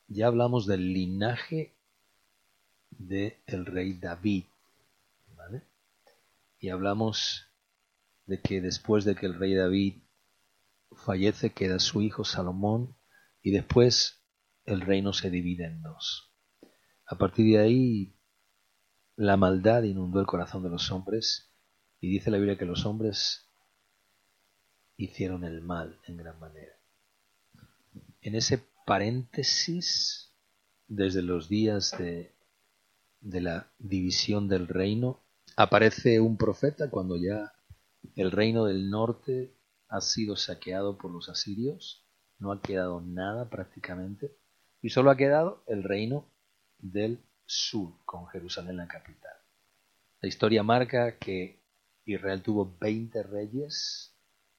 ya hablamos del linaje del rey David, ¿vale? Y hablamos de que después de que el rey David fallece queda su hijo Salomón y después el reino se divide en dos. A partir de ahí la maldad inundó el corazón de los hombres y dice la Biblia que los hombres hicieron el mal en gran manera. En ese paréntesis, desde los días de la división del reino, aparece un profeta cuando ya el reino del norte ha sido saqueado por los asirios, no ha quedado nada prácticamente, y solo ha quedado el reino del sur, con Jerusalén la capital. La historia marca que Israel tuvo 20 reyes,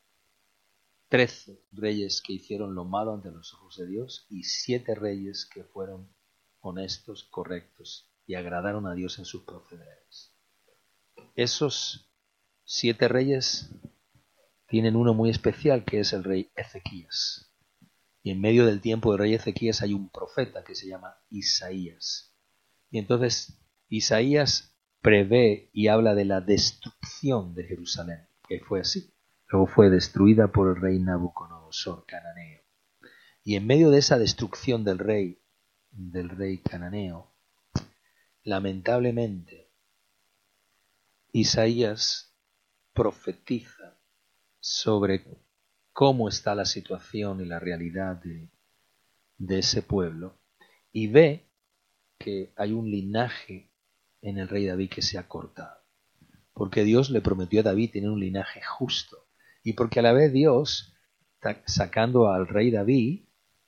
13 reyes que hicieron lo malo ante los ojos de Dios y 7 reyes que fueron honestos, correctos y agradaron a Dios en sus procederes. Esos 7 reyes tienen uno muy especial que es el rey Ezequías. Y en medio del tiempo del rey Ezequías hay un profeta que se llama Isaías. Y entonces Isaías prevé y habla de la destrucción de Jerusalén, que fue así. Luego fue destruida por el rey Nabucodonosor cananeo. Y en medio de esa destrucción del rey cananeo, lamentablemente, Isaías profetiza sobre cómo está la situación y la realidad de ese pueblo y ve que hay un linaje en el rey David que se ha cortado. Porque Dios le prometió a David tener un linaje justo. Y porque a la vez Dios, sacando al rey David,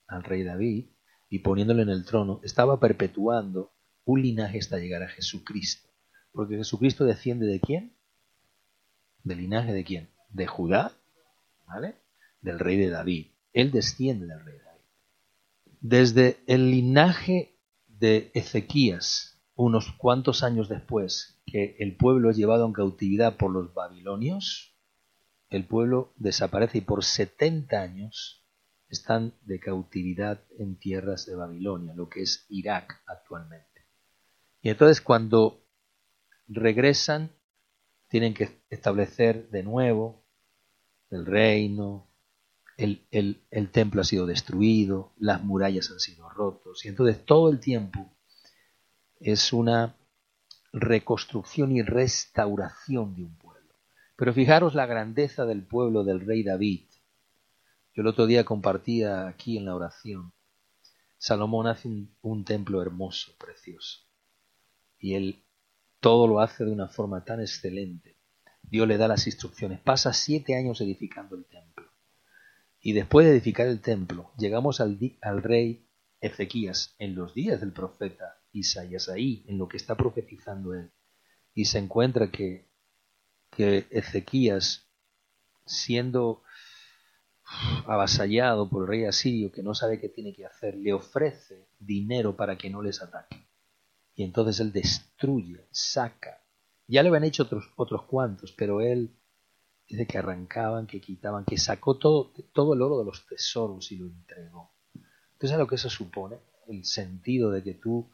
y poniéndolo en el trono, estaba perpetuando un linaje hasta llegar a Jesucristo. Porque Jesucristo desciende ¿de quién? ¿Del linaje de quién? De Judá, ¿vale? Del rey de David. Él desciende del rey de David. Desde el linaje de Ezequías, unos cuantos años después que el pueblo es llevado en cautividad por los babilonios, el pueblo desaparece y por 70 años están de cautividad en tierras de Babilonia, lo que es Irak actualmente. Y entonces cuando regresan, tienen que establecer de nuevo el reino, el templo ha sido destruido, las murallas han sido rotos, y entonces todo el tiempo es una reconstrucción y restauración de un pueblo. Pero fijaros la grandeza del pueblo del rey David. Yo el otro día compartía aquí en la oración, Salomón hace un templo hermoso, precioso, y él todo lo hace de una forma tan excelente. Dios le da las instrucciones, pasa 7 años edificando el templo. Y después de edificar el templo, llegamos al rey Ezequías en los días del profeta Isaías, ahí, en lo que está profetizando él. Y se encuentra que Ezequías, siendo avasallado por el rey asirio, que no sabe qué tiene que hacer, le ofrece dinero para que no les ataque. Y entonces él destruye, saca. Ya le habían hecho otros cuantos, pero él dice que arrancaban, que quitaban, que sacó todo el oro de los tesoros y lo entregó. Entonces, ¿sabes lo que eso supone? El sentido de que tú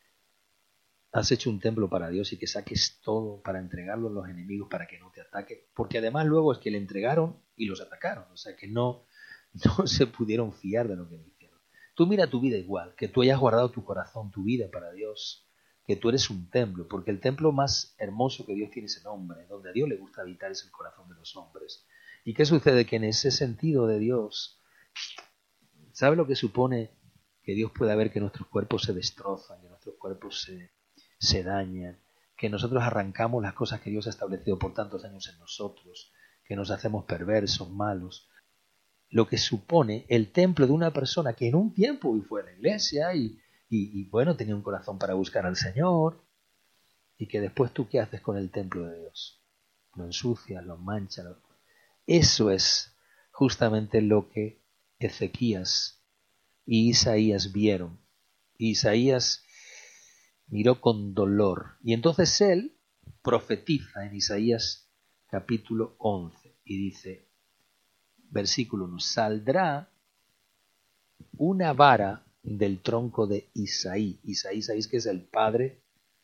has hecho un templo para Dios y que saques todo para entregarlo a los enemigos para que no te ataquen. Porque además luego es que le entregaron y los atacaron. O sea que no se pudieron fiar de lo que le hicieron. Tú mira tu vida igual, que tú hayas guardado tu corazón, tu vida para Dios, que tú eres un templo, porque el templo más hermoso que Dios tiene es el hombre, donde a Dios le gusta habitar es el corazón de los hombres. ¿Y qué sucede? Que en ese sentido de Dios, ¿sabe lo que supone que Dios pueda ver que nuestros cuerpos se destrozan, que nuestros cuerpos se dañan, que nosotros arrancamos las cosas que Dios ha establecido por tantos años en nosotros, que nos hacemos perversos, malos? Lo que supone el templo de una persona que en un tiempo fue a la iglesia y bueno, tenía un corazón para buscar al Señor, y que después tú ¿qué haces con el templo de Dios? Lo ensucias, lo manchas. Eso es justamente lo que Ezequías y Isaías vieron. Isaías miró con dolor y entonces él profetiza en Isaías capítulo 11 y dice, versículo 1, saldrá una vara del tronco de Isaí. Isaí, sabéis que es el padre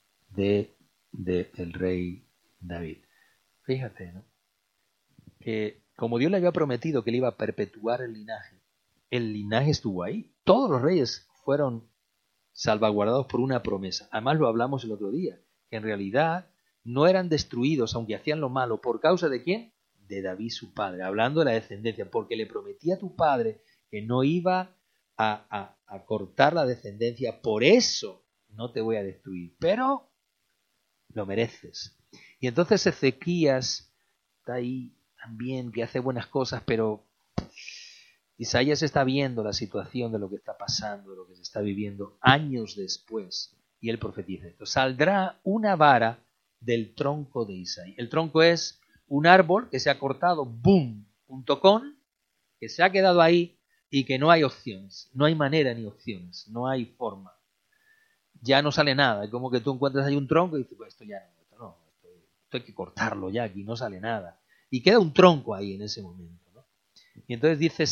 del rey David. Fíjate, ¿no? Que como Dios le había prometido que le iba a perpetuar el linaje estuvo ahí. Todos los reyes fueron salvaguardados por una promesa. Además lo hablamos el otro día, que en realidad no eran destruidos, aunque hacían lo malo, ¿por causa de quién? De David su padre, hablando de la descendencia, porque le prometía a tu padre que no iba a cortar la descendencia, por eso no te voy a destruir, pero lo mereces. Y entonces Ezequías está ahí también, que hace buenas cosas, pero Isaías está viendo la situación de lo que está pasando, de lo que se está viviendo años después, y él profetiza esto: saldrá una vara del tronco de Isaí. El tronco es un árbol que se ha cortado, boom, punto com, que se ha quedado ahí y que no hay opciones, no hay manera ni opciones, no hay forma. Ya no sale nada, es como que tú encuentras ahí un tronco y dices, pues esto ya no, esto hay que cortarlo ya, aquí no sale nada. Y queda un tronco ahí en ese momento, ¿no? Y entonces dice,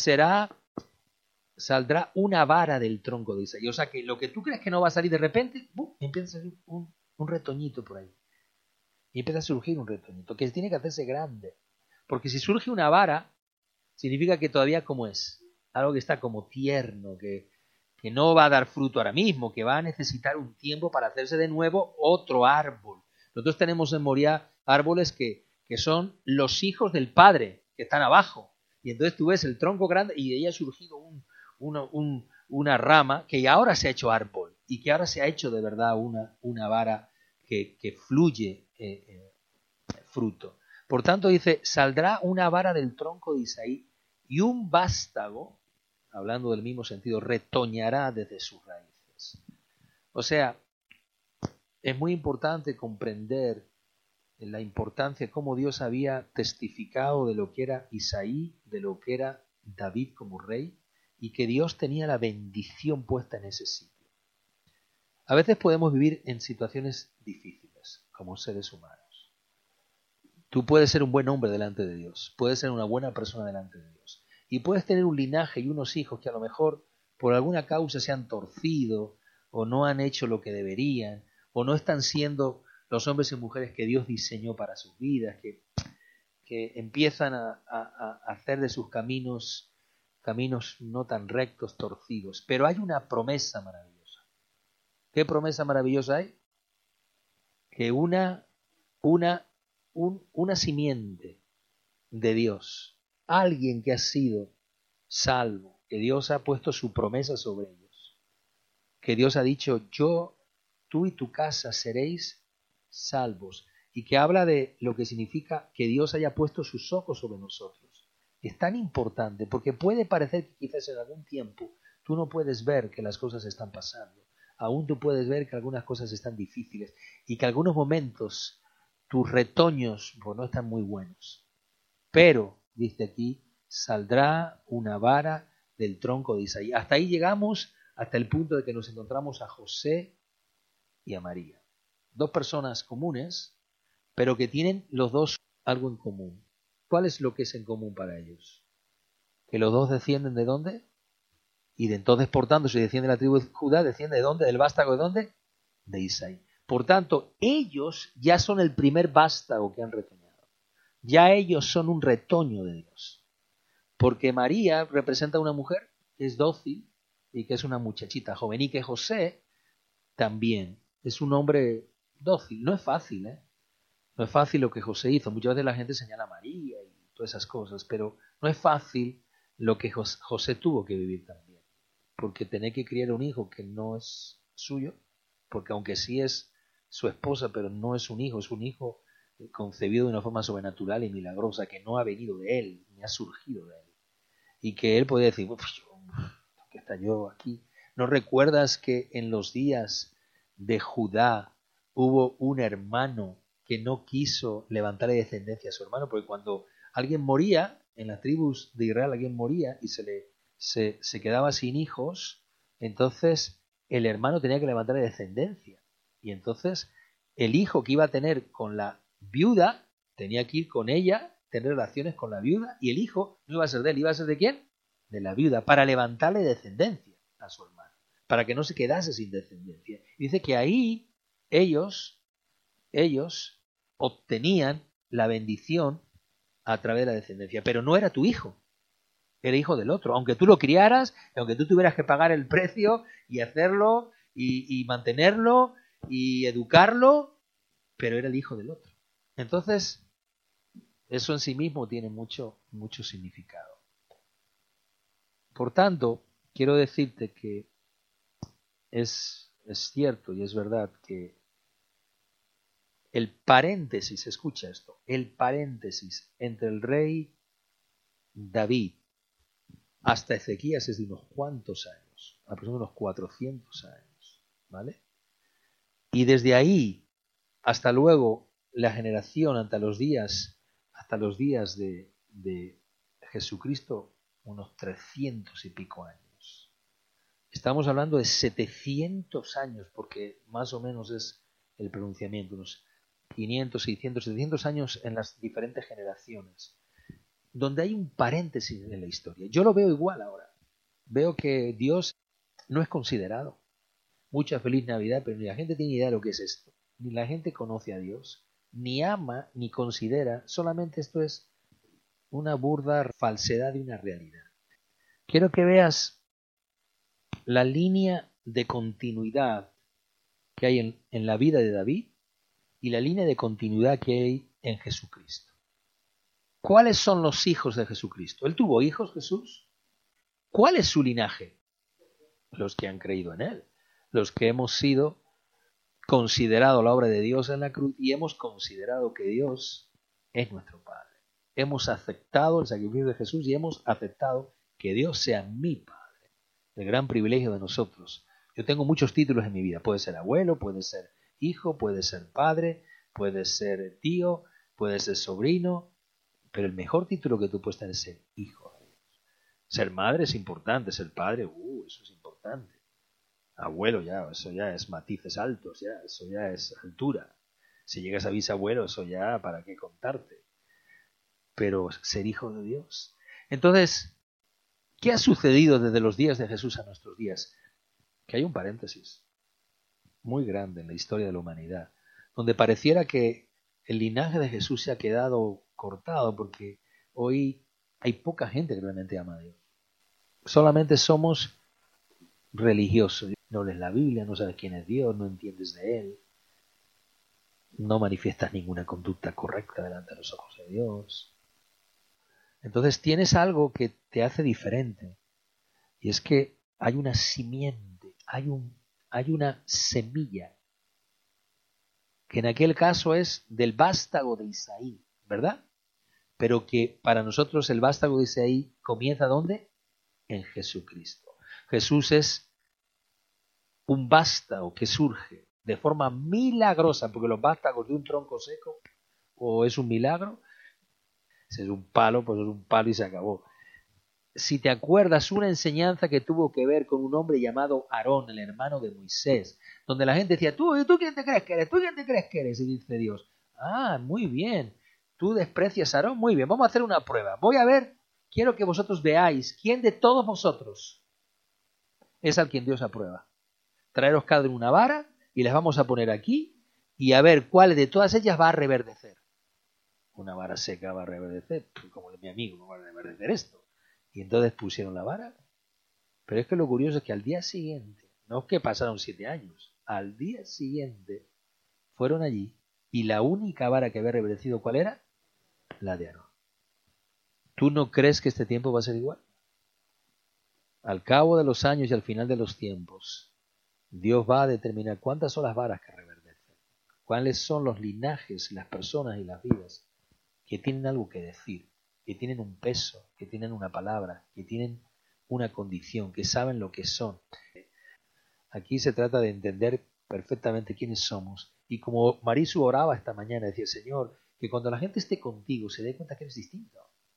saldrá una vara del tronco de Isaí. O sea que lo que tú crees que no va a salir de repente, ¡bum!, empieza a salir un retoñito por ahí. Y empieza a surgir un retoñito, que tiene que hacerse grande. Porque si surge una vara, significa que todavía como es, algo que está como tierno, que no va a dar fruto ahora mismo, que va a necesitar un tiempo para hacerse de nuevo otro árbol. Nosotros tenemos en Moria árboles que son los hijos del padre, que están abajo. Y entonces tú ves el tronco grande y de ahí ha surgido una rama que ahora se ha hecho árbol y que ahora se ha hecho de verdad una vara que fluye fruto. Por tanto dice, saldrá una vara del tronco de Isaí y un vástago, hablando del mismo sentido, retoñará desde sus raíces. O sea, es muy importante comprender la importancia de cómo Dios había testificado de lo que era Isaí, de lo que era David como rey, y que Dios tenía la bendición puesta en ese sitio. A veces podemos vivir en situaciones difíciles como seres humanos. Tú puedes ser un buen hombre delante de Dios, puedes ser una buena persona delante de Dios, y puedes tener un linaje y unos hijos que a lo mejor por alguna causa se han torcido o no han hecho lo que deberían o no están siendo los hombres y mujeres que Dios diseñó para sus vidas, que empiezan a hacer de sus caminos no tan rectos, torcidos. Pero hay una promesa maravillosa. ¿Qué promesa maravillosa hay? Que una simiente de Dios, alguien que ha sido salvo, que Dios ha puesto su promesa sobre ellos, que Dios ha dicho, tú y tu casa seréis salvos, y que habla de lo que significa que Dios haya puesto sus ojos sobre nosotros. Es tan importante porque puede parecer que quizás en algún tiempo tú no puedes ver que las cosas están pasando, aún tú puedes ver que algunas cosas están difíciles y que algunos momentos tus retoños pues, no están muy buenos. Pero, dice aquí, saldrá una vara del tronco de Isaí. Hasta ahí llegamos, hasta el punto de que nos encontramos a José y a María. Dos personas comunes, pero que tienen los dos algo en común. ¿Cuál es lo que es en común para ellos? Que los dos descienden ¿de dónde? Y de entonces, por tanto, si desciende la tribu de Judá, desciende ¿de dónde? ¿Del vástago de dónde? De Isaí. Por tanto, ellos ya son el primer vástago que han retoñado. Ya ellos son un retoño de Dios. Porque María representa a una mujer que es dócil y que es una muchachita joven. Y que José también es un hombre dócil. No es fácil, ¿eh? No es fácil lo que José hizo. Muchas veces la gente señala a María y todas esas cosas, pero no es fácil lo que José tuvo que vivir también. Porque tener que criar un hijo que no es suyo, porque aunque sí es su esposa, pero no es un hijo concebido de una forma sobrenatural y milagrosa, que no ha venido de él, ni ha surgido de él. Y que él podía decir, ¿qué está yo aquí? ¿No recuerdas que en los días de Judá hubo un hermano que no quiso levantarle descendencia a su hermano? Porque cuando alguien moría, en las tribus de Israel alguien moría y se quedaba sin hijos, entonces el hermano tenía que levantarle descendencia. Y entonces el hijo que iba a tener con la viuda tenía que ir con ella, tener relaciones con la viuda, y el hijo no iba a ser de él, iba a ser de quién? De la viuda, para levantarle descendencia a su hermano. para que no se quedase sin descendencia. Y dice que ahí ellos obtenían la bendición a través de la descendencia, pero no era tu hijo, era hijo del otro, aunque tú lo criaras, aunque tú tuvieras que pagar el precio y hacerlo y mantenerlo y educarlo, pero era el hijo del otro. Entonces, eso en sí mismo tiene mucho significado. Por tanto, quiero decirte que es cierto y es verdad que el paréntesis, escucha esto, el paréntesis entre el rey David hasta Ezequías es de unos cuantos años, aproximadamente unos 400 años, ¿vale? Y desde ahí hasta luego la generación hasta los días de Jesucristo, unos 300 y pico años. Estamos hablando de 700 años, porque más o menos es el pronunciamiento, unos 500, 600, 700 años en las diferentes generaciones, donde hay un paréntesis en la historia. Yo lo veo igual ahora. Veo que Dios no es considerado. Mucha feliz Navidad, pero ni la gente tiene idea de lo que es esto. Ni la gente conoce a Dios, ni ama, ni considera. Solamente esto es una burda falsedad de una realidad. Quiero que veas la línea de continuidad que hay en la vida de David y la línea de continuidad que hay en Jesucristo. ¿Cuáles son los hijos de Jesucristo? ¿Él tuvo hijos, Jesús? ¿Cuál es su linaje? Los que han creído en Él, los que hemos sido considerado la obra de Dios en la cruz y hemos considerado que Dios es nuestro Padre. Hemos aceptado el sacrificio de Jesús y hemos aceptado que Dios sea mi Padre. El gran privilegio de nosotros. Yo tengo muchos títulos en mi vida. Puede ser abuelo, puede ser hijo, puede ser padre, puede ser tío, puede ser sobrino, pero el mejor título que tú puedes tener es ser hijo de Dios. Ser madre es importante, ser padre, eso es importante. Abuelo ya, eso ya es matices altos, ya, eso ya es altura. Si llegas a bisabuelo, eso ya para qué contarte. Pero ser hijo de Dios. Entonces, ¿qué ha sucedido desde los días de Jesús a nuestros días? Que hay un paréntesis muy grande en la historia de la humanidad, donde pareciera que el linaje de Jesús se ha quedado cortado porque hoy hay poca gente que realmente ama a Dios. Solamente somos religiosos. No lees la Biblia, no sabes quién es Dios, no entiendes de Él, no manifiestas ninguna conducta correcta delante de los ojos de Dios. Entonces tienes algo que te hace diferente, y es que hay una simiente, hay una semilla, que en aquel caso es del vástago de Isaí, ¿verdad? Pero que para nosotros el vástago de Isaí comienza ¿dónde? En Jesucristo. Jesús es un vástago que surge de forma milagrosa, porque los vástagos de un tronco seco, o es un milagro, si es un palo, pues es un palo y se acabó. Si te acuerdas, una enseñanza que tuvo que ver con un hombre llamado Aarón, el hermano de Moisés, donde la gente decía, ¿tú quién te crees que eres? ¿Tú quién te crees que eres? Y dice Dios, muy bien, tú desprecias a Aarón, muy bien, vamos a hacer una prueba. Voy a ver, quiero que vosotros veáis quién de todos vosotros es al quien Dios aprueba. Traeros cada uno una vara y las vamos a poner aquí y a ver cuál de todas ellas va a reverdecer. Una vara seca va a reverdecer, como de mi amigo, no va a reverdecer esto. Y entonces pusieron la vara. Pero es que lo curioso es que al día siguiente, no es que pasaron 7 años, al día siguiente fueron allí y la única vara que había reverdecido, ¿cuál era? La de Aarón. ¿Tú no crees que este tiempo va a ser igual? Al cabo de los años y al final de los tiempos, Dios va a determinar cuántas son las varas que reverdecen, cuáles son los linajes, las personas y las vidas que tienen algo que decir, que tienen un peso, que tienen una palabra, que tienen una condición, que saben lo que son. Aquí se trata de entender perfectamente quiénes somos. Y como Marisu oraba esta mañana, decía, Señor, que cuando la gente esté contigo se dé cuenta que eres distinto.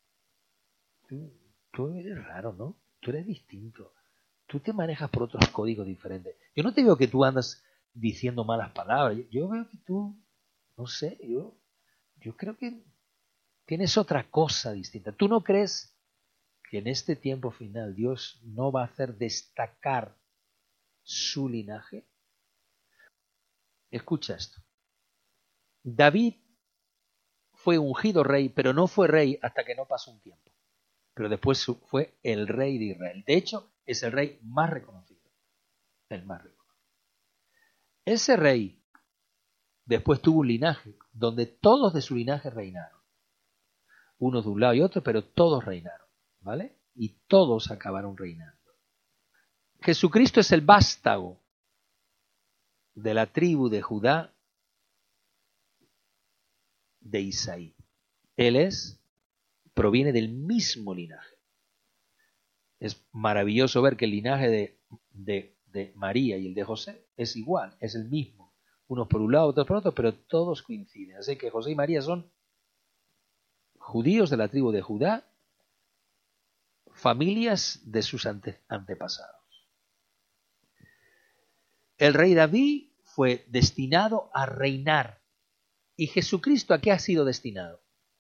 Tú eres raro, ¿no? Tú eres distinto. Tú te manejas por otros códigos diferentes. Yo no te veo que tú andas diciendo malas palabras. Yo veo que tú, no sé, yo creo que tienes otra cosa distinta. ¿Tú no crees que en este tiempo final Dios no va a hacer destacar su linaje? Escucha esto. David fue ungido rey, pero no fue rey hasta que no pasó un tiempo. Pero después fue el rey de Israel. De hecho, es el rey más reconocido. El más reconocido. Ese rey después tuvo un linaje donde todos de su linaje reinaron. Unos de un lado y otro, pero todos reinaron, ¿vale? Y todos acabaron reinando. Jesucristo es el vástago de la tribu de Judá de Isaí. Él proviene del mismo linaje. Es maravilloso ver que el linaje de María y el de José es igual, es el mismo. Unos por un lado, otros por otro, pero todos coinciden. Así que José y María son judíos de la tribu de Judá, familias de sus antepasados. El rey David fue destinado a reinar. ¿Y Jesucristo a qué ha sido destinado?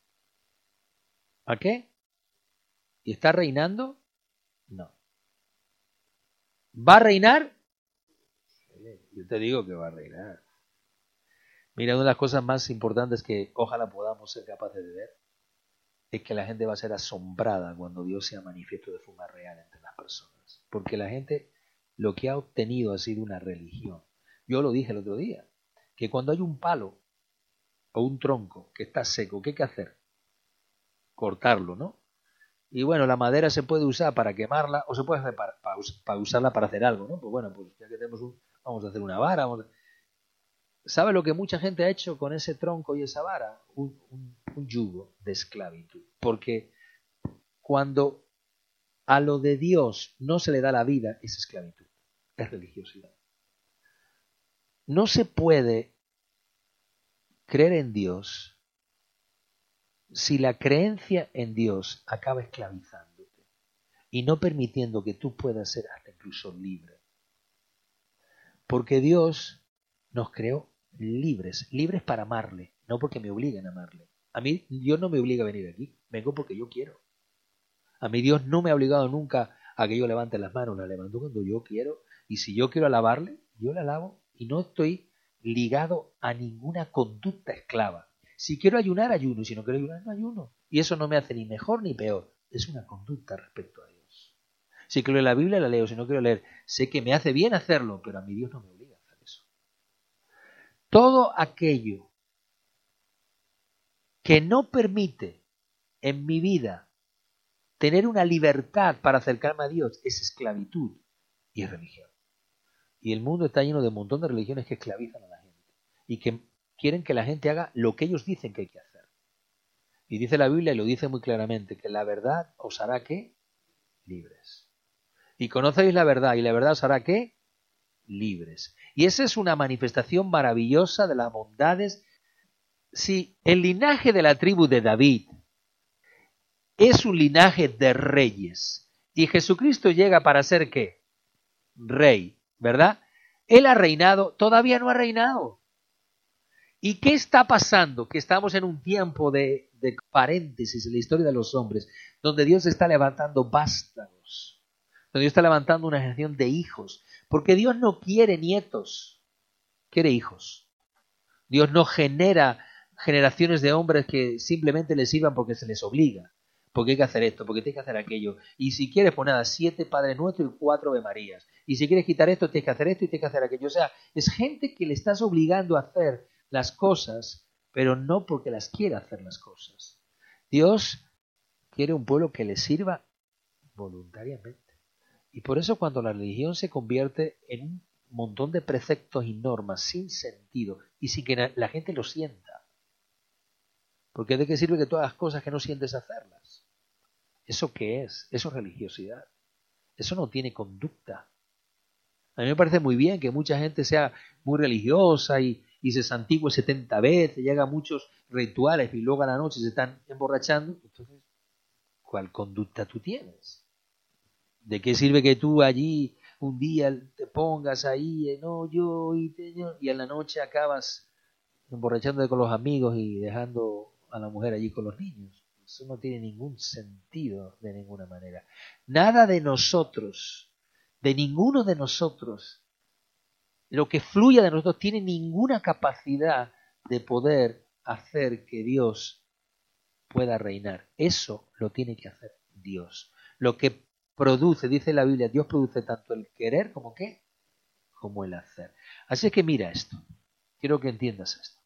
¿A qué? ¿Y está reinando? No. ¿Va a reinar? Yo te digo que va a reinar. Mira, una de las cosas más importantes que ojalá podamos ser capaces de ver es que la gente va a ser asombrada cuando Dios sea manifiesto de forma real entre las personas. Porque la gente lo que ha obtenido ha sido una religión. Yo lo dije el otro día, que cuando hay un palo o un tronco que está seco, ¿qué hay que hacer? Cortarlo, ¿no? Y bueno, la madera se puede usar para quemarla o se puede hacer para usarla para hacer algo, ¿no? Pues bueno, pues ya que tenemos vamos a hacer una vara. ¿Sabe lo que mucha gente ha hecho con ese tronco y esa vara? Un yugo de esclavitud. Porque cuando a lo de Dios no se le da la vida, es esclavitud, es religiosidad. No se puede creer en Dios si la creencia en Dios acaba esclavizándote y no permitiendo que tú puedas ser hasta incluso libre. Porque Dios nos creó libres, libres para amarle, no porque me obliguen a amarle. A mí Dios no me obliga a venir aquí, vengo porque yo quiero. A mí Dios no me ha obligado nunca a que yo levante las manos, las levanto cuando yo quiero, y si yo quiero alabarle, yo la alabo y no estoy ligado a ninguna conducta esclava. Si quiero ayunar, ayuno, y si no quiero ayunar, no ayuno. Y eso no me hace ni mejor ni peor, es una conducta respecto a Dios. Si quiero leer la Biblia, la leo, si no quiero leer, sé que me hace bien hacerlo, pero a mi Dios no me obliga a hacer eso. Todo aquello que no permite en mi vida tener una libertad para acercarme a Dios es esclavitud y es religión. Y el mundo está lleno de un montón de religiones que esclavizan a la gente y que quieren que la gente haga lo que ellos dicen que hay que hacer. Y dice la Biblia, y lo dice muy claramente, que la verdad os hará ¿qué? Libres. Y conocéis la verdad, y la verdad os hará ¿qué? Libres. Y esa es una manifestación maravillosa de las bondades. Si el linaje de la tribu de David es un linaje de reyes, y Jesucristo llega para ser ¿qué? Rey, ¿verdad? Él ha reinado, todavía no ha reinado. ¿Y qué está pasando? Que estamos en un tiempo de paréntesis en la historia de los hombres, donde Dios está levantando vástagos, donde Dios está levantando una generación de hijos, porque Dios no quiere nietos, quiere hijos. Dios no genera generaciones de hombres que simplemente les sirvan porque se les obliga, porque hay que hacer esto, porque tienes que hacer aquello. Y si quieres poner a 7 Padres Nuestros y 4 Ave Marías. Y si quieres quitar esto, tienes que hacer esto y tienes que hacer aquello. O sea, es gente que le estás obligando a hacer las cosas, pero no porque las quiera hacer las cosas. Dios quiere un pueblo que le sirva voluntariamente. Y por eso cuando la religión se convierte en un montón de preceptos y normas sin sentido y sin que la gente lo sienta, porque ¿de qué sirve que todas las cosas que no sientes hacerlas? ¿Eso qué es? Eso es religiosidad. Eso no tiene conducta. A mí me parece muy bien que mucha gente sea muy religiosa y se santigue 70 veces, y haga muchos rituales y luego a la noche se están emborrachando. Entonces, ¿cuál conducta tú tienes? ¿De qué sirve que tú allí un día te pongas ahí, no, y en la noche acabas emborrachándote con los amigos y dejando a la mujer allí con los niños? Eso no tiene ningún sentido de ninguna manera. Nada de nosotros, de ninguno de nosotros, lo que fluya de nosotros tiene ninguna capacidad de poder hacer que Dios pueda reinar. Eso lo tiene que hacer Dios. Lo que produce, dice la Biblia, Dios produce tanto el querer como ¿qué? Como el hacer. Así es que mira esto. Quiero que entiendas esto.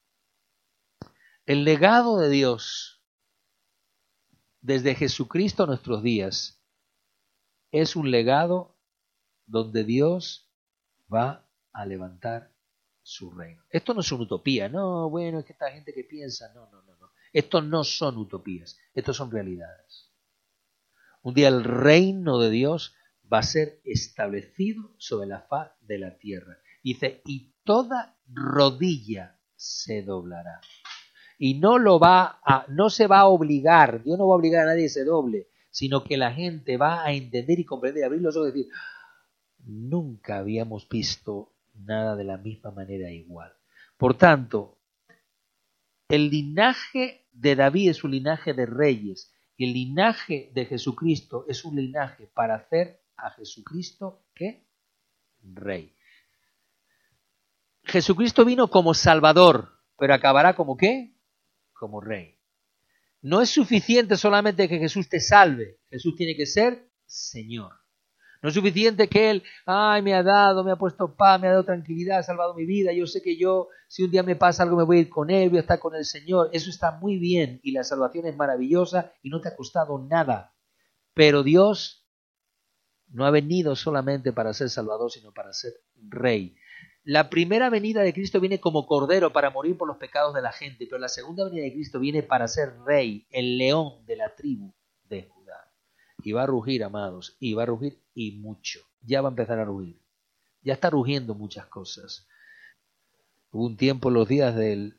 El legado de Dios desde Jesucristo a nuestros días es un legado donde Dios va a levantar su reino. Esto no es una utopía, no, bueno, es que esta gente que piensa, no. Estos no son utopías, estos son realidades. Un día el reino de Dios va a ser establecido sobre la faz de la tierra. Dice, y toda rodilla se doblará. Y no se va a obligar, Dios no va a obligar a nadie que se doble, sino que la gente va a entender y comprender, abrir los ojos y decir, nunca habíamos visto nada de la misma manera igual. Por tanto, el linaje de David es un linaje de reyes, y el linaje de Jesucristo es un linaje para hacer a Jesucristo, ¿qué? Rey. Jesucristo vino como Salvador, pero acabará como ¿qué? Como Rey. No es suficiente solamente que Jesús te salve, Jesús tiene que ser Señor. No es suficiente que Él, me ha puesto paz, me ha dado tranquilidad, ha salvado mi vida, yo sé que yo, si un día me pasa algo, me voy a ir con Él, voy a estar con el Señor. Eso está muy bien y la salvación es maravillosa y no te ha costado nada. Pero Dios no ha venido solamente para ser Salvador, sino para ser Rey. La primera venida de Cristo viene como Cordero para morir por los pecados de la gente, pero la segunda venida de Cristo viene para ser Rey, el león de la tribu de Judá. Y va a rugir, amados, y va a rugir y mucho. Ya va a empezar a rugir. Ya está rugiendo muchas cosas. Hubo un tiempo en los días el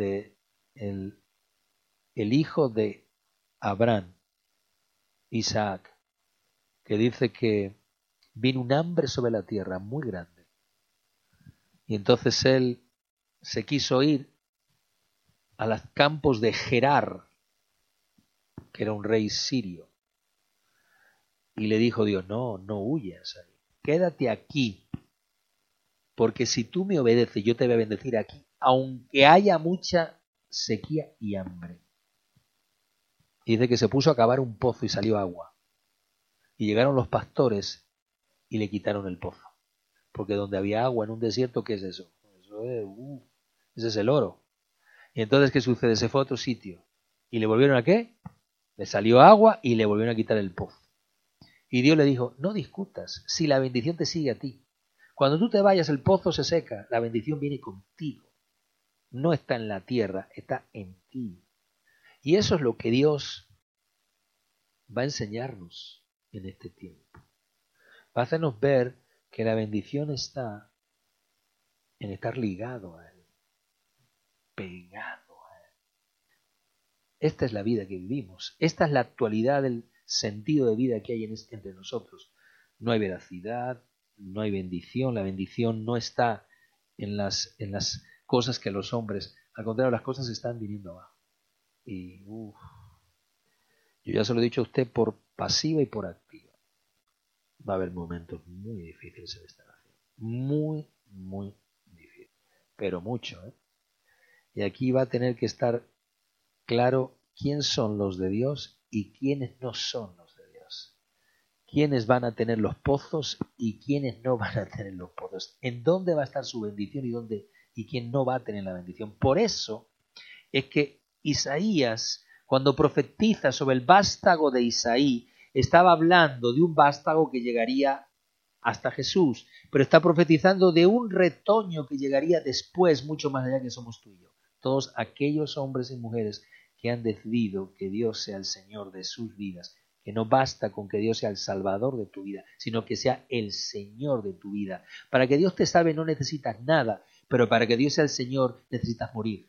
hijo de Abraham, Isaac, que dice que vino un hambre sobre la tierra muy grande. Y entonces él se quiso ir a los campos de Gerar, que era un rey sirio. Y le dijo Dios, no huyas, quédate aquí, porque si tú me obedeces, yo te voy a bendecir aquí, aunque haya mucha sequía y hambre. Y dice que se puso a cavar un pozo y salió agua. Y llegaron los pastores y le quitaron el pozo. Porque donde había agua en un desierto, ¿qué es eso? Ese es el oro. Y entonces, ¿qué sucede? Se fue a otro sitio. ¿Y le volvieron a qué? Le salió agua y le volvieron a quitar el pozo. Y Dios le dijo, no discutas, si la bendición te sigue a ti. Cuando tú te vayas, el pozo se seca, la bendición viene contigo. No está en la tierra, está en ti. Y eso es lo que Dios va a enseñarnos en este tiempo. Va a hacernos ver que la bendición está en estar ligado a Él, pegado a Él. Esta es la vida que vivimos. Esta es la actualidad del sentido de vida que hay entre nosotros. No hay veracidad, no hay bendición. La bendición no está en las cosas que los hombres, al contrario, las cosas están viniendo abajo. Y yo ya se lo he dicho a usted por pasiva y por activa. Va a haber momentos muy difíciles en esta nación. Muy, muy difíciles. Pero mucho, ¿eh? Y aquí va a tener que estar claro quién son los de Dios y quiénes no son los de Dios. Quiénes van a tener los pozos y quiénes no van a tener los pozos. En dónde va a estar su bendición y quién no va a tener la bendición. Por eso es que Isaías, cuando profetiza sobre el vástago de Isaí, estaba hablando de un vástago que llegaría hasta Jesús, pero está profetizando de un retoño que llegaría después, mucho más allá que somos tú y yo. Todos aquellos hombres y mujeres que han decidido que Dios sea el Señor de sus vidas, que no basta con que Dios sea el Salvador de tu vida, sino que sea el Señor de tu vida. Para que Dios te salve no necesitas nada, pero para que Dios sea el Señor necesitas morir.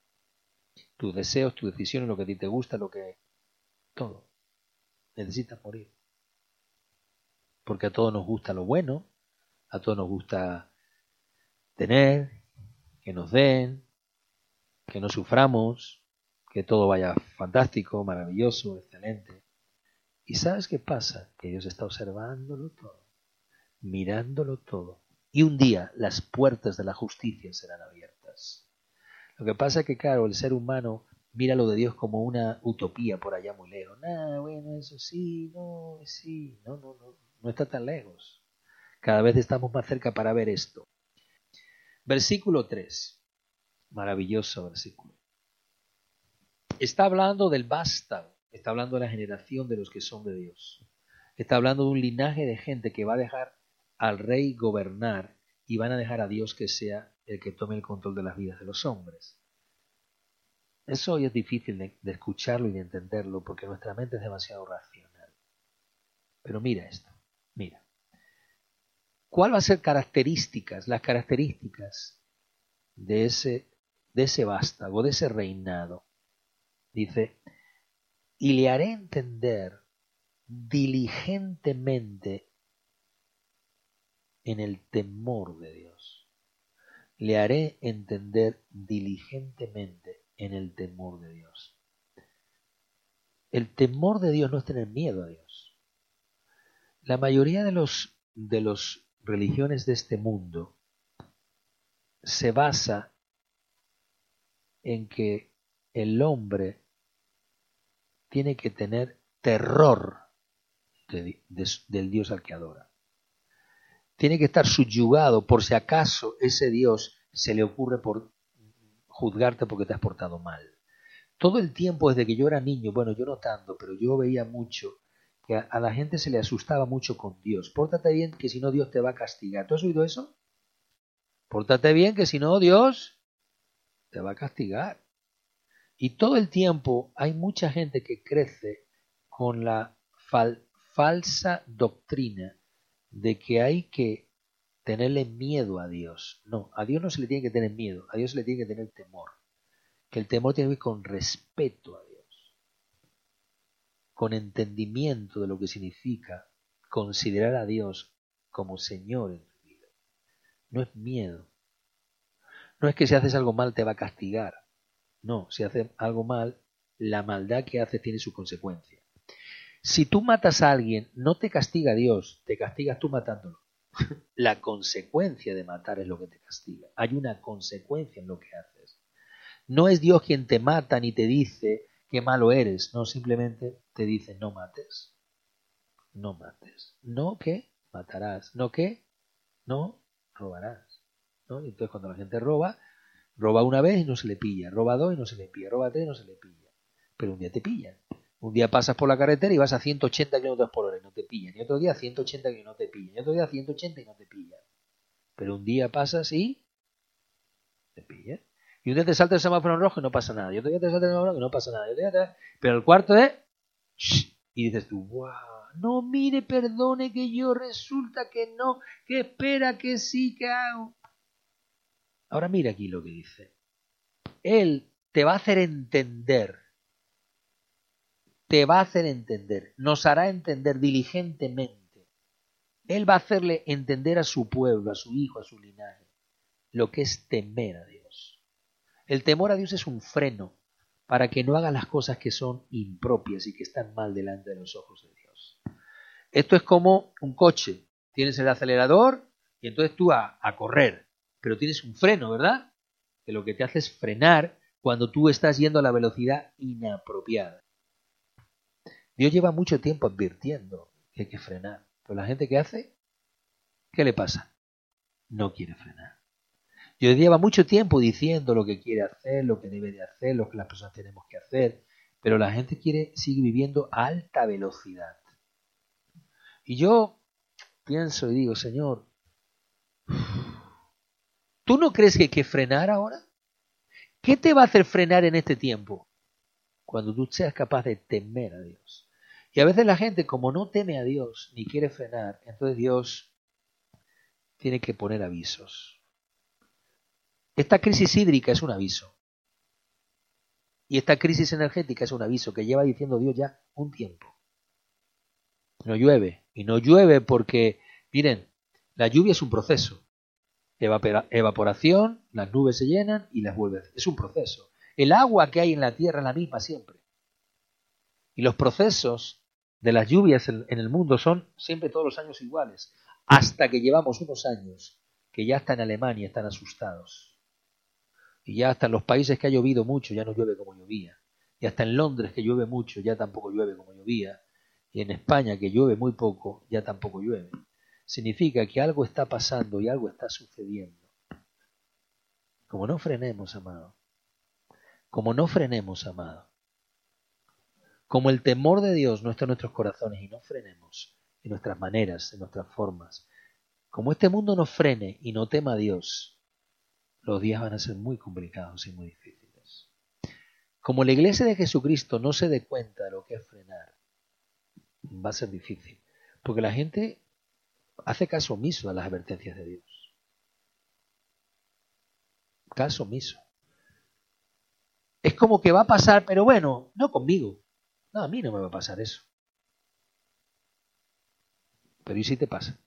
Tus deseos, tus decisiones, lo que a ti te gusta, todo. Necesitas morir. Porque a todos nos gusta lo bueno, a todos nos gusta tener, que nos den, que no suframos, que todo vaya fantástico, maravilloso, excelente. ¿Y sabes qué pasa? Que Dios está observándolo todo, mirándolo todo, Y un día las puertas de la justicia serán abiertas. Lo que pasa es que, claro, el ser humano mira lo de Dios como una utopía por allá muy lejos. Bueno, eso sí, no, no está tan lejos. Cada vez estamos más cerca para ver esto. Versículo 3. Maravilloso versículo. Está hablando del vástago, está hablando de la generación de los que son de Dios. Está hablando de un linaje de gente que va a dejar al rey gobernar y van a dejar a Dios que sea el que tome el control de las vidas de los hombres. Eso hoy es difícil de escucharlo y de entenderlo porque nuestra mente es demasiado racional. Pero mira esto, mira. ¿Cuál va a ser las características de ese vástago, de ese reinado? Dice, y le haré entender diligentemente en el temor de Dios. Le haré entender diligentemente en el temor de Dios. El temor de Dios no es tener miedo a Dios. La mayoría de los religiones de este mundo se basa en que el hombre tiene que tener terror del Dios al que adora. Tiene que estar subyugado por si acaso ese Dios se le ocurre por juzgarte porque te has portado mal. Todo el tiempo desde que yo era niño, bueno, yo no tanto, pero yo veía mucho que a la gente se le asustaba mucho con Dios. Pórtate bien que si no Dios te va a castigar. ¿Tú has oído eso? Pórtate bien que si no Dios te va a castigar. Y todo el tiempo hay mucha gente que crece con la falsa doctrina de que hay que tenerle miedo a Dios. No, a Dios no se le tiene que tener miedo, a Dios se le tiene que tener temor. Que el temor tiene que ver con respeto a Dios, con entendimiento de lo que significa considerar a Dios como Señor en tu vida. No es miedo. No es que si haces algo mal te va a castigar. No, si haces algo mal, la maldad que haces tiene su consecuencia. Si tú matas a alguien, no te castiga Dios, te castigas tú matándolo. La consecuencia de matar es lo que te castiga. Hay una consecuencia en lo que haces. No es Dios quien te mata ni te dice qué malo eres. No, simplemente te dice no mates. No mates. No que matarás. No que no robarás. ¿No? Y entonces cuando la gente roba una vez y no se le pilla. Roba dos y no se le pilla. Roba tres y no se le pilla. Pero un día te pillan. Un día pasas por la carretera y vas a 180 kilómetros por hora y no te pillan. Y otro día 180 y no te pillan. Y otro día 180 y no te pillan. Pero un día pasas y te pillan. Y un día te salta el semáforo en rojo y no pasa nada. Y otro día te salta el semáforo rojo y no pasa nada. Pero el cuarto es... Y dices tú, wow, no, mire, perdone que yo resulta que no, que espera que sí, que hago. Ahora mira aquí lo que dice. Él te va a hacer entender. Te va a hacer entender. Nos hará entender diligentemente. Él va a hacerle entender a su pueblo, a su hijo, a su linaje, lo que es temer a Dios. El temor a Dios es un freno para que no haga las cosas que son impropias y que están mal delante de los ojos de Dios. Esto es como un coche. Tienes el acelerador y entonces tú a correr, pero tienes un freno, ¿verdad? Que lo que te hace es frenar cuando tú estás yendo a la velocidad inapropiada. Dios lleva mucho tiempo advirtiendo que hay que frenar, pero la gente que hace, ¿qué le pasa? No quiere frenar. Dios lleva mucho tiempo diciendo lo que quiere hacer, lo que debe de hacer, lo que las personas tenemos que hacer, pero la gente sigue viviendo a alta velocidad. Y yo pienso y digo, Señor, ¿tú no crees que hay que frenar ahora? ¿Qué te va a hacer frenar en este tiempo? Cuando tú seas capaz de temer a Dios. Y a veces la gente, como no teme a Dios ni quiere frenar, entonces Dios tiene que poner avisos. Esta crisis hídrica es un aviso. Y esta crisis energética es un aviso que lleva diciendo Dios ya un tiempo. No llueve. Y no llueve porque, miren, la lluvia es un proceso. Evaporación, las nubes se llenan y las vuelven. Es un proceso. El agua que hay en la tierra es la misma siempre. Y los procesos de las lluvias en el mundo son siempre todos los años iguales. Hasta que llevamos unos años que ya hasta en Alemania están asustados. Y ya hasta en los países que ha llovido mucho ya no llueve como llovía. Y hasta en Londres, que llueve mucho, ya tampoco llueve como llovía. Y en España, que llueve muy poco, ya tampoco llueve. Significa que algo está pasando y algo está sucediendo. Como no frenemos, amado. Como no frenemos, amado. Como el temor de Dios no está en nuestros corazones y no frenemos en nuestras maneras, en nuestras formas. Como este mundo no frene y no tema a Dios, los días van a ser muy complicados y muy difíciles. Como la iglesia de Jesucristo no se dé cuenta de lo que es frenar, va a ser difícil. Porque la gente hace caso omiso a las advertencias de Dios. Caso omiso. Es como que va a pasar, pero bueno, no conmigo. No, a mí no me va a pasar eso. Pero ¿y si te pasa?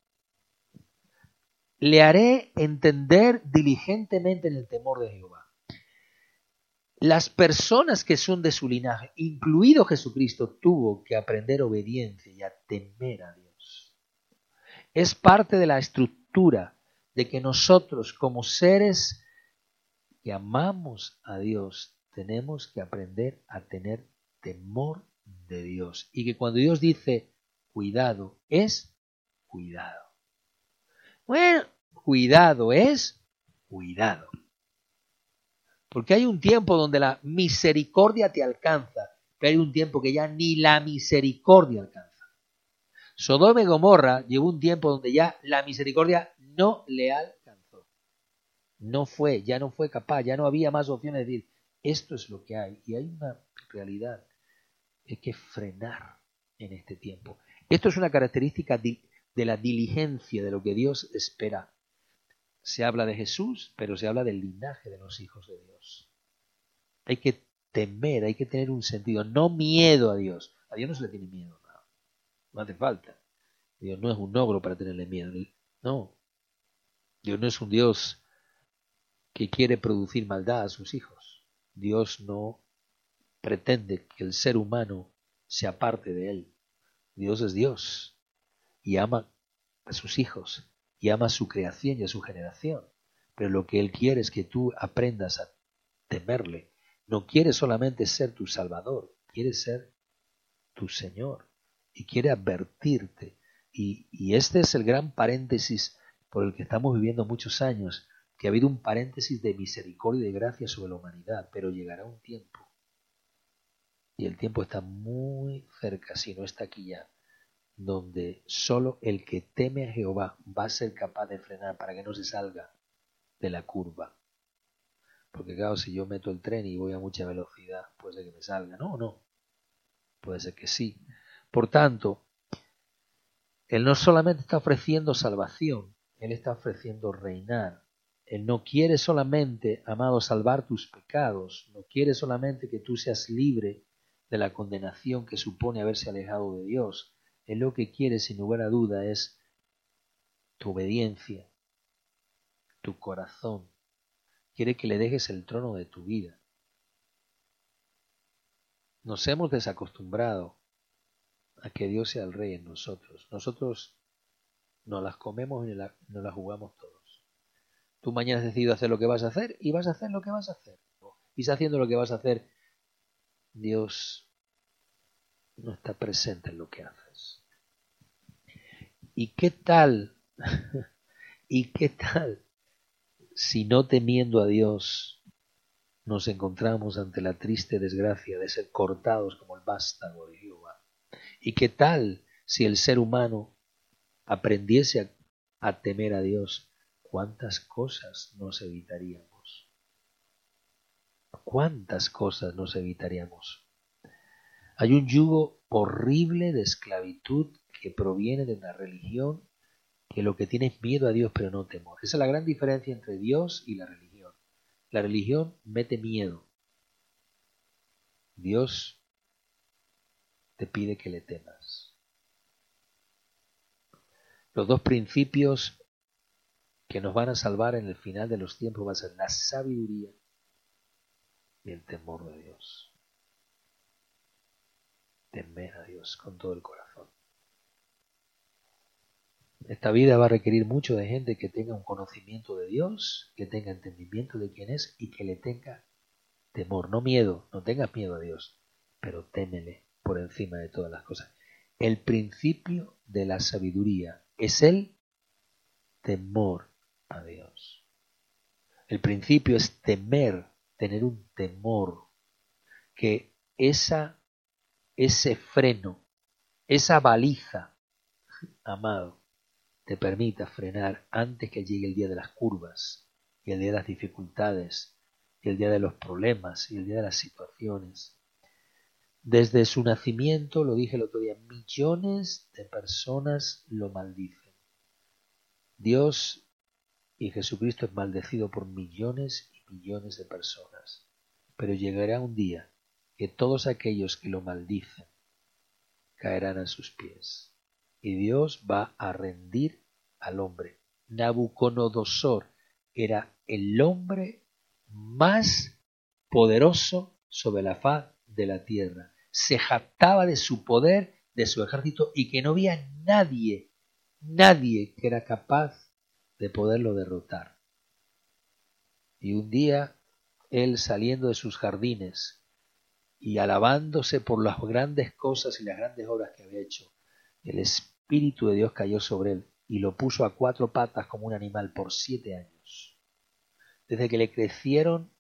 Le haré entender diligentemente en el temor de Jehová. Las personas que son de su linaje, incluido Jesucristo, tuvo que aprender obediencia y a temer a Dios. Es parte de la estructura de que nosotros, como seres que amamos a Dios, tenemos que aprender a tener temor de Dios. Y que cuando Dios dice cuidado, es cuidado. Bueno, cuidado es cuidado. Porque hay un tiempo donde la misericordia te alcanza, pero hay un tiempo que ya ni la misericordia alcanza. Sodoma y Gomorra llevó un tiempo donde ya la misericordia no le alcanzó. No fue, ya no fue capaz, ya no había más opciones de decir, esto es lo que hay. Y hay una realidad, hay que frenar en este tiempo. Esto es una característica de la diligencia, de lo que Dios espera. Se habla de Jesús, pero se habla del linaje de los hijos de Dios. Hay que temer, hay que tener un sentido, no miedo a Dios. A Dios no se le tiene miedo, no hace falta. Dios no es un ogro para tenerle miedo. No, Dios no es un Dios que quiere producir maldad a sus hijos. Dios no pretende que el ser humano se aparte de él. Dios es Dios y ama a sus hijos y ama a su creación y a su generación. Pero lo que Él quiere es que tú aprendas a temerle. No quiere solamente ser tu Salvador, quiere ser tu Señor y quiere advertirte. Y este es el gran paréntesis por el que estamos viviendo muchos años, que ha habido un paréntesis de misericordia y de gracia sobre la humanidad, pero llegará un tiempo, y el tiempo está muy cerca, si no está aquí ya, donde solo el que teme a Jehová va a ser capaz de frenar para que no se salga de la curva. Porque claro, si yo meto el tren y voy a mucha velocidad, puede ser que me salga. No, puede ser que sí. Por tanto, Él no solamente está ofreciendo salvación, Él está ofreciendo reinar. Él no quiere solamente, amado, salvar tus pecados, no quiere solamente que tú seas libre de la condenación que supone haberse alejado de Dios. Él lo que quiere, sin lugar a duda, es tu obediencia, tu corazón. Quiere que le dejes el trono de tu vida. Nos hemos desacostumbrado a que Dios sea el rey en nosotros. Nosotros nos las comemos y nos las jugamos todos. Tú mañana has decidido hacer lo que vas a hacer y vas a hacer lo que vas a hacer. Y si haciendo lo que vas a hacer, Dios no está presente en lo que haces. ¿Y qué tal? ¿Y qué tal si no temiendo a Dios nos encontramos ante la triste desgracia de ser cortados como el vástago de Jehová? ¿Y qué tal si el ser humano aprendiese a temer a Dios? ¿Cuántas cosas nos evitaríamos? ¿Cuántas cosas nos evitaríamos? Hay un yugo horrible de esclavitud que proviene de una religión que lo que tiene es miedo a Dios pero no temor. Esa es la gran diferencia entre Dios y la religión. La religión mete miedo. Dios te pide que le temas. Los dos principios que nos van a salvar en el final de los tiempos va a ser la sabiduría y el temor de Dios. Temer a Dios con todo el corazón. Esta vida va a requerir mucho de gente que tenga un conocimiento de Dios, que tenga entendimiento de quién es y que le tenga temor, no miedo, no tengas miedo a Dios, pero témele por encima de todas las cosas. El principio de la sabiduría es el temor a Dios. El principio es temer, tener un temor, que ese freno, esa baliza, amado, te permita frenar antes que llegue el día de las curvas, y el día de las dificultades, y el día de los problemas, y el día de las situaciones. Desde su nacimiento, lo dije el otro día, millones de personas lo maldicen. Dios y Jesucristo es maldecido por millones y millones de personas. Pero llegará un día que todos aquellos que lo maldicen caerán a sus pies. Y Dios va a rendir al hombre. Nabucodonosor era el hombre más poderoso sobre la faz de la tierra. Se jactaba de su poder, de su ejército, y que no había nadie que era capaz de poderlo derrotar. Y un día, él saliendo de sus jardines y alabándose por las grandes cosas y las grandes obras que había hecho, el Espíritu de Dios cayó sobre él y lo puso a 4 patas como un animal por 7 años. Desde que le crecieron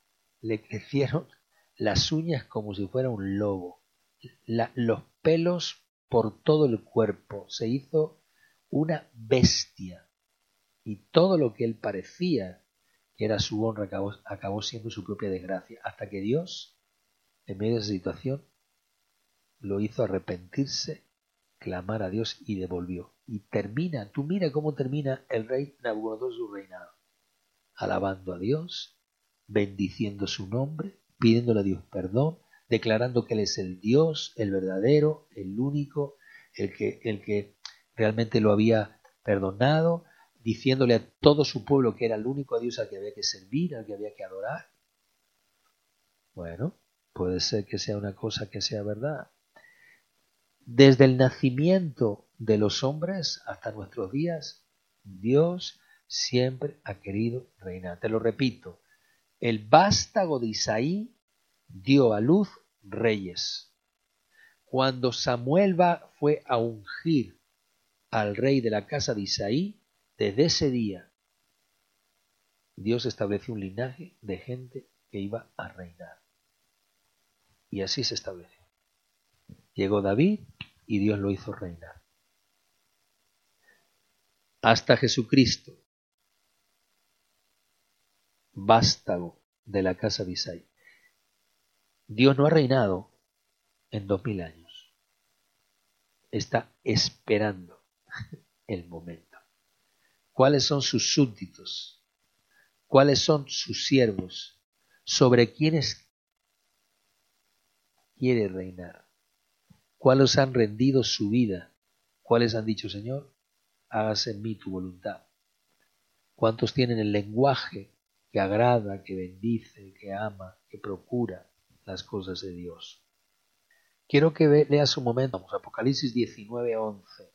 las uñas como si fuera un lobo, los pelos por todo el cuerpo, se hizo una bestia, y todo lo que él parecía que era su honra acabó siendo su propia desgracia, hasta que Dios, en medio de esa situación, lo hizo arrepentirse, clamar a Dios y devolvió. Y termina, tú mira cómo termina el rey Nabucodonosor su reinado, alabando a Dios, bendiciendo su nombre, pidiéndole a Dios perdón, declarando que Él es el Dios, el verdadero, el único, el que realmente lo había perdonado, diciéndole a todo su pueblo que era el único Dios al que había que servir, al que había que adorar. Bueno, puede ser que sea una cosa que sea verdad. Desde el nacimiento de los hombres hasta nuestros días, Dios siempre ha querido reinar. Te lo repito, el vástago de Isaí dio a luz reyes. Cuando Samuel fue a ungir al rey de la casa de Isaí, desde ese día Dios estableció un linaje de gente que iba a reinar. Y así se estableció. Llegó David y Dios lo hizo reinar. Hasta Jesucristo, vástago de la casa de Isaí. Dios no ha reinado en 2000 años. Está esperando el momento. ¿Cuáles son sus súbditos? ¿Cuáles son sus siervos? ¿Sobre quiénes quiere reinar? ¿Cuáles han rendido su vida? ¿Cuáles han dicho, Señor, hágase en mí tu voluntad? ¿Cuántos tienen el lenguaje que agrada, que bendice, que ama, que procura las cosas de Dios? Quiero que leas un momento, vamos, Apocalipsis 19:11.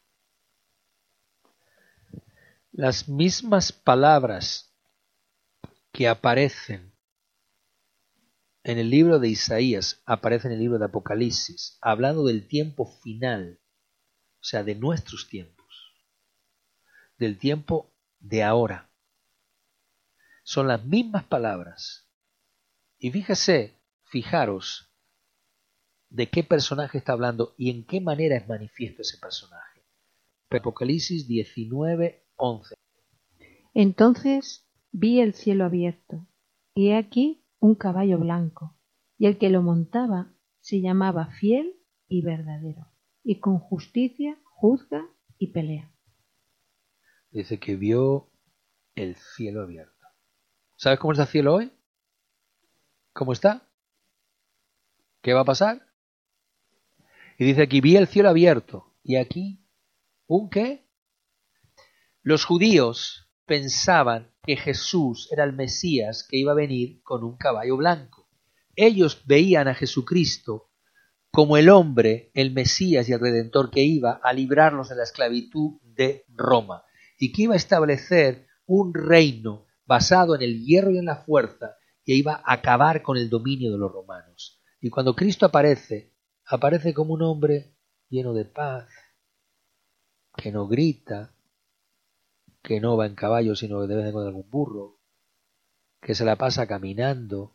Las mismas palabras que aparecen en el libro de Isaías aparecen en el libro de Apocalipsis, hablando del tiempo final, o sea, de nuestros tiempos, del tiempo de ahora. Son las mismas palabras. Y fijaros de qué personaje está hablando y en qué manera es manifiesto ese personaje. Apocalipsis 19:11. Entonces vi el cielo abierto, y he aquí un caballo blanco, y el que lo montaba se llamaba Fiel y Verdadero, y con justicia juzga y pelea. Dice que vio el cielo abierto. ¿Sabes cómo está el cielo hoy? ¿Cómo está? ¿Qué va a pasar? Y dice aquí, vi el cielo abierto. ¿Y aquí? ¿Un qué? Los judíos pensaban que Jesús era el Mesías que iba a venir con un caballo blanco. Ellos veían a Jesucristo como el hombre, el Mesías y el Redentor que iba a librarlos de la esclavitud de Roma y que iba a establecer un reino basado en el hierro y en la fuerza que iba a acabar con el dominio de los romanos. Y cuando Cristo aparece como un hombre lleno de paz, que no grita, que no va en caballo, sino que de vez en cuando algún burro, que se la pasa caminando,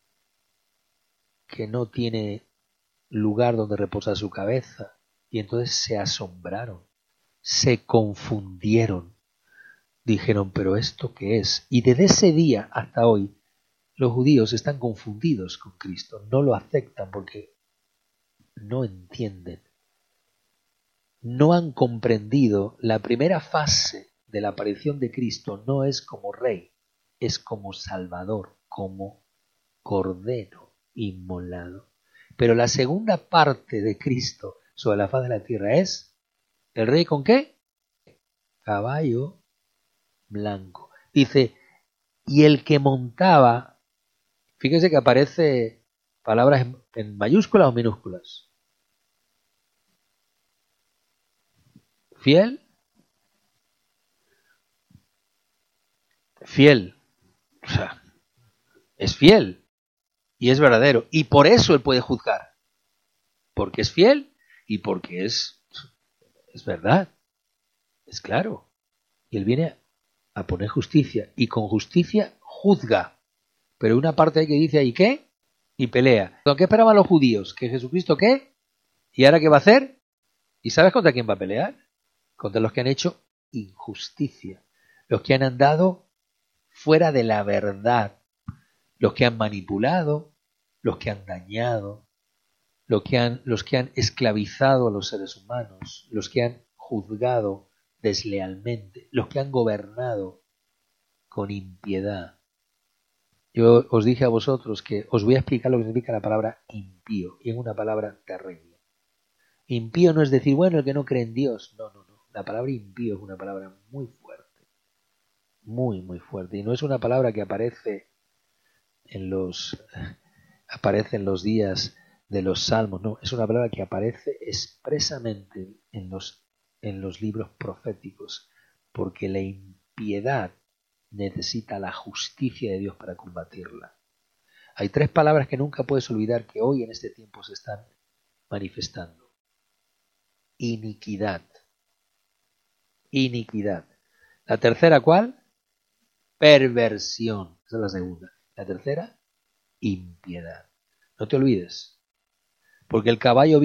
que no tiene lugar donde reposar su cabeza. Y entonces se asombraron, se confundieron, dijeron, ¿pero esto qué es? Y desde ese día hasta hoy, los judíos están confundidos con Cristo, no lo aceptan porque no entienden, no han comprendido la primera fase de la aparición de Cristo. No es como rey, es como salvador, como cordero inmolado. Pero la segunda parte de Cristo sobre la faz de la tierra es el rey ¿con qué? Caballo blanco. Dice, y el que montaba, fíjese que aparece palabras en mayúsculas o minúsculas. Fiel, fiel, o sea, es fiel y es verdadero. Y por eso él puede juzgar. Porque es fiel y porque es verdad. Es claro. Y él viene a poner justicia. Y con justicia juzga. Pero una parte hay que dice ahí ¿qué? Y pelea. ¿Qué esperaban los judíos? ¿Que Jesucristo qué? ¿Y ahora qué va a hacer? ¿Y sabes contra quién va a pelear? Contra los que han hecho injusticia. Los que han andado fuera de la verdad. Los que han manipulado. Los que han dañado. Los que han esclavizado a los seres humanos. Los que han juzgado deslealmente. Los que han gobernado con impiedad. Yo os dije a vosotros que os voy a explicar lo que significa la palabra impío, y es una palabra terrible. Impío no es decir, bueno, el que no cree en Dios. No, no, no. La palabra impío es una palabra muy fuerte. Muy, muy fuerte. Y no es una palabra que aparece en los días de los salmos. No, es una palabra que aparece expresamente en los libros proféticos. Porque la impiedad necesita la justicia de Dios para combatirla. Hay tres palabras que nunca puedes olvidar que hoy en este tiempo se están manifestando. Iniquidad. Iniquidad. La tercera, ¿cuál? Perversión. Esa es la segunda. La tercera, impiedad. No te olvides. Porque el caballo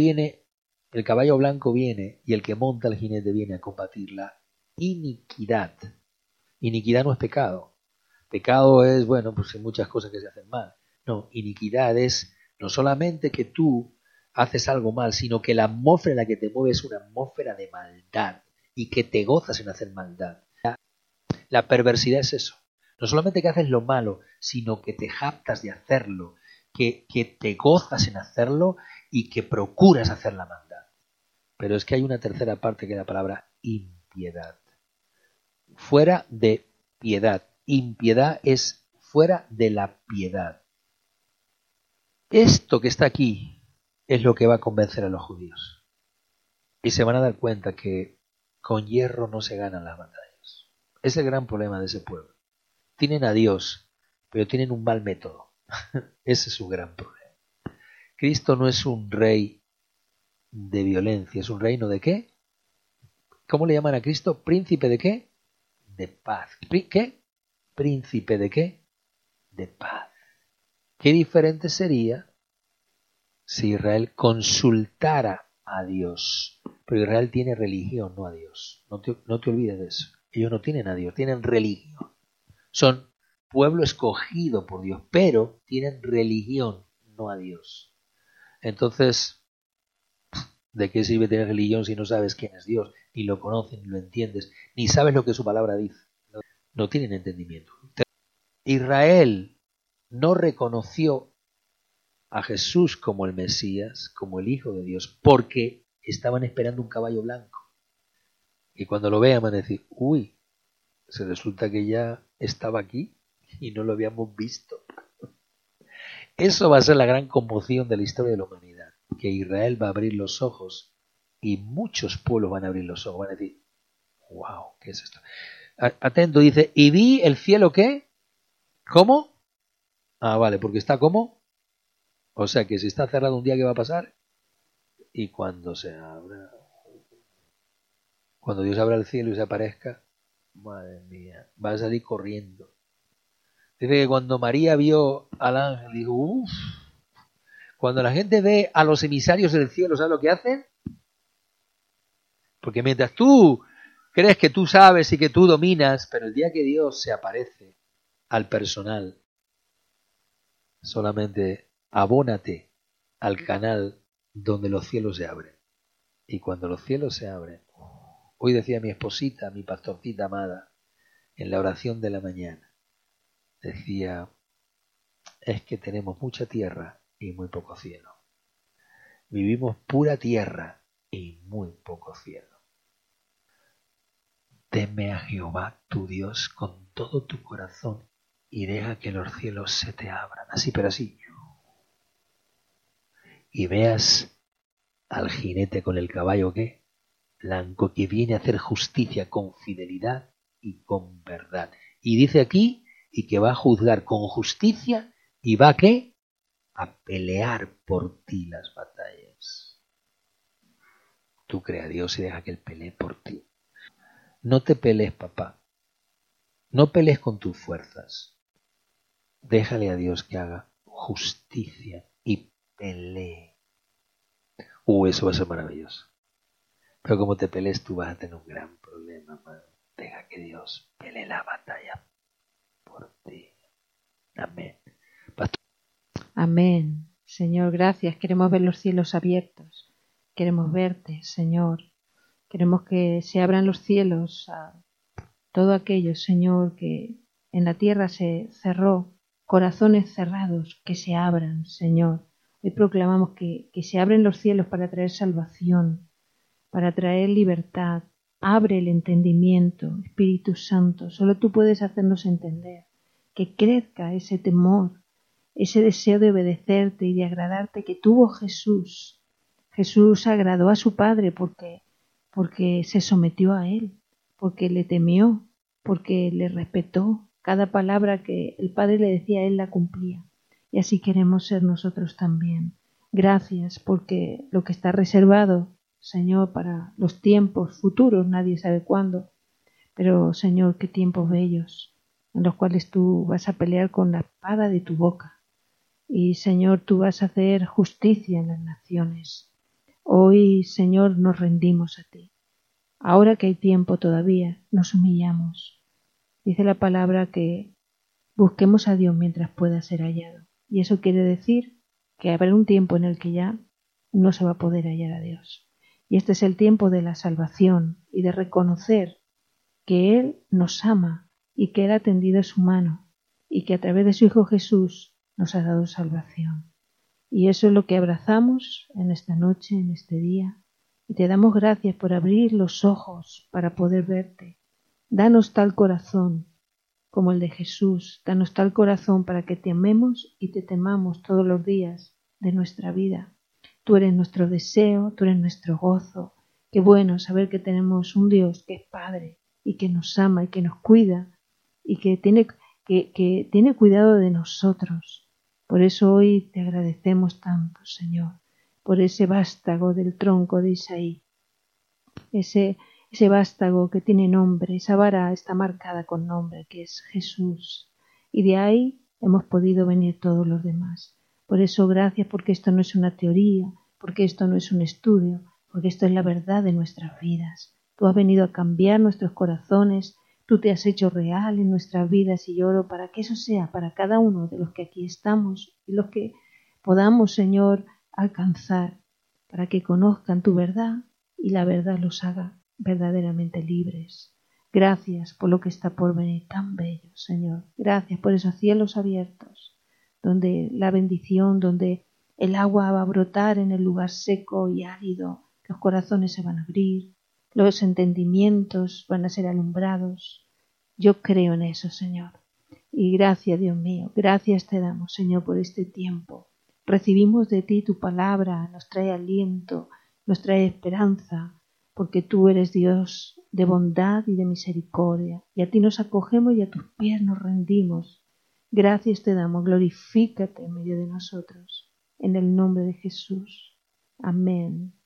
blanco viene y el que monta el jinete viene a combatir la iniquidad. Iniquidad no es pecado. Pecado es, bueno, pues hay muchas cosas que se hacen mal. No, iniquidad es no solamente que tú haces algo mal, sino que la atmósfera en la que te mueves es una atmósfera de maldad y que te gozas en hacer maldad. La perversidad es eso. No solamente que haces lo malo, sino que te jactas de hacerlo, que te gozas en hacerlo y que procuras hacer la maldad. Pero es que hay una tercera parte que es la palabra impiedad. Fuera de piedad. Impiedad es fuera de la piedad. Esto que está aquí es lo que va a convencer a los judíos. Y se van a dar cuenta que con hierro no se ganan las batallas. Es el gran problema de ese pueblo. Tienen a Dios, pero tienen un mal método. Ese es su gran problema. Cristo no es un rey de violencia, es un reino de ¿qué? ¿Cómo le llaman a Cristo? ¿Príncipe de qué? De paz. ¿Qué? ¿Príncipe de qué? De paz. Qué diferente sería si Israel consultara a Dios. Pero Israel tiene religión, no a Dios. No te olvides de eso. Ellos no tienen a Dios, tienen religión. Son pueblo escogido por Dios, pero tienen religión, no a Dios. Entonces, ¿de qué sirve tener religión si no sabes quién es Dios, ni lo conoces, ni lo entiendes, ni sabes lo que su palabra dice? No tienen entendimiento. Israel no reconoció a Jesús como el Mesías, como el Hijo de Dios, porque estaban esperando un caballo blanco. Y cuando lo vean van a decir, uy, se resulta que ya estaba aquí y no lo habíamos visto. Eso va a ser la gran conmoción de la historia de la humanidad, que Israel va a abrir los ojos y muchos pueblos van a abrir los ojos, van a decir, wow, ¿qué es esto? Atento, dice, y vi el cielo, ¿qué? ¿Cómo? Ah, vale, porque está ¿cómo? O sea que si está cerrado un día, ¿qué va a pasar? Y cuando se abra, cuando Dios abra el cielo y se aparezca, madre mía, va a salir corriendo. Dice que cuando María vio al ángel, dijo, uff, cuando la gente ve a los emisarios del cielo, ¿sabes lo que hacen? Porque mientras tú crees que tú sabes y que tú dominas, pero el día que Dios se aparece al personal, solamente abónate al canal donde los cielos se abren. Y cuando los cielos se abren, hoy decía mi esposita, mi pastorcita amada, en la oración de la mañana, decía, es que tenemos mucha tierra y muy poco cielo. Vivimos pura tierra y muy poco cielo. Teme a Jehová tu Dios con todo tu corazón y deja que los cielos se te abran, así pero así. Y veas al jinete con el caballo que blanco, que viene a hacer justicia con fidelidad y con verdad. Y dice aquí, y que va a juzgar con justicia y va a ¿qué? A pelear por ti las batallas. Tú crea a Dios y deja que Él pelee por ti. No te pelees, papá. No pelees con tus fuerzas. Déjale a Dios que haga justicia y pelee. Eso va a ser maravilloso. Pero como te pelees tú vas a tener un gran problema, hermano. Deja que Dios pelee la batalla por ti. Amén. Pastor. Amén. Señor, gracias. Queremos ver los cielos abiertos. Queremos verte, Señor. Queremos que se abran los cielos a todo aquello, Señor, que en la tierra se cerró. Corazones cerrados, que se abran, Señor. Hoy proclamamos que se abren los cielos para traer salvación, para traer libertad. Abre el entendimiento, Espíritu Santo. Solo tú puedes hacernos entender. Que crezca ese temor, ese deseo de obedecerte y de agradarte que tuvo Jesús. Jesús agradó a su Padre porque se sometió a Él, porque le temió, porque le respetó. Cada palabra que el Padre le decía, Él la cumplía. Y así queremos ser nosotros también. Gracias porque lo que está reservado, Señor, para los tiempos futuros, nadie sabe cuándo, pero Señor, qué tiempos bellos, en los cuales tú vas a pelear con la espada de tu boca. Y Señor, tú vas a hacer justicia en las naciones. Hoy, Señor, nos rendimos a ti. Ahora que hay tiempo todavía, nos humillamos. Dice la palabra que busquemos a Dios mientras pueda ser hallado. Y eso quiere decir que habrá un tiempo en el que ya no se va a poder hallar a Dios. Y este es el tiempo de la salvación y de reconocer que Él nos ama y que Él ha tendido su mano y que a través de su Hijo Jesús nos ha dado salvación. Y eso es lo que abrazamos en esta noche, en este día. Y te damos gracias por abrir los ojos para poder verte. Danos tal corazón como el de Jesús. Danos tal corazón para que te amemos y te temamos todos los días de nuestra vida. Tú eres nuestro deseo, tú eres nuestro gozo. Qué bueno saber que tenemos un Dios que es Padre y que nos ama y que nos cuida y que tiene cuidado de nosotros. Por eso hoy te agradecemos tanto, Señor, por ese vástago del tronco de Isaí, ese vástago que tiene nombre, esa vara está marcada con nombre, que es Jesús. Y de ahí hemos podido venir todos los demás. Por eso gracias, porque esto no es una teoría, porque esto no es un estudio, porque esto es la verdad de nuestras vidas. Tú has venido a cambiar nuestros corazones, tú te has hecho real en nuestras vidas y yo oro para que eso sea para cada uno de los que aquí estamos y los que podamos, Señor, alcanzar, para que conozcan tu verdad y la verdad los haga verdaderamente libres. Gracias por lo que está por venir tan bello, Señor. Gracias por esos cielos abiertos, donde la bendición, donde el agua va a brotar en el lugar seco y árido, los corazones se van a abrir, los entendimientos van a ser alumbrados. Yo creo en eso, Señor. Y gracias, Dios mío, gracias te damos, Señor, por este tiempo. Recibimos de ti tu palabra, nos trae aliento, nos trae esperanza, porque tú eres Dios de bondad y de misericordia, y a ti nos acogemos y a tus pies nos rendimos. Gracias te damos, glorifícate en medio de nosotros. En el nombre de Jesús. Amén.